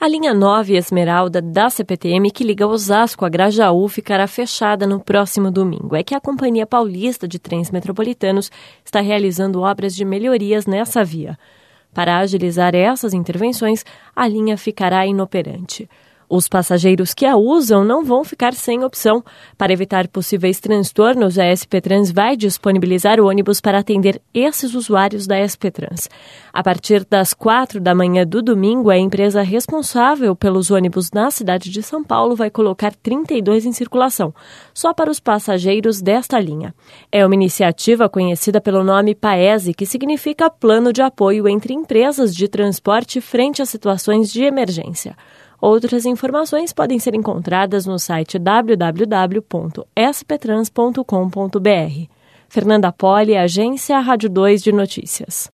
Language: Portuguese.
A linha 9 Esmeralda da CPTM, que liga Osasco a Grajaú, ficará fechada no próximo domingo. É que a Companhia Paulista de Trens Metropolitanos está realizando obras de melhorias nessa via. Para agilizar essas intervenções, a linha ficará inoperante. Os passageiros que a usam não vão ficar sem opção. Para evitar possíveis transtornos, a SP Trans vai disponibilizar ônibus para atender esses usuários da SP Trans. A partir das 4 da manhã do domingo, a empresa responsável pelos ônibus na cidade de São Paulo vai colocar 32 em circulação, só para os passageiros desta linha. É uma iniciativa conhecida pelo nome PAESE, que significa Plano de Apoio entre Empresas de Transporte frente a situações de emergência. Outras informações podem ser encontradas no site www.sptrans.com.br. Fernanda Poli, Agência Rádio 2 de Notícias.